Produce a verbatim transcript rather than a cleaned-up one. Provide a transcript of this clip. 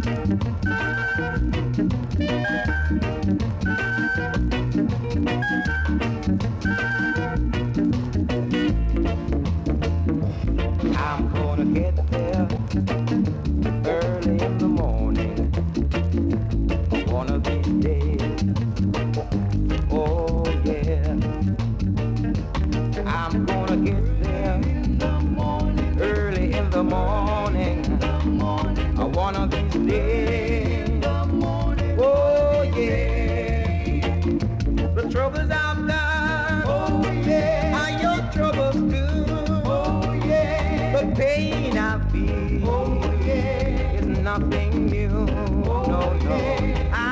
I'm gonna get there early in the morning, one of these days. Oh yeah, I'm gonna get there early in the morning, one of these days. Oh yeah, the troubles I've done, oh yeah, are your troubles too. Oh yeah, the pain I feel, oh yeah, is nothing new. Oh no, no. I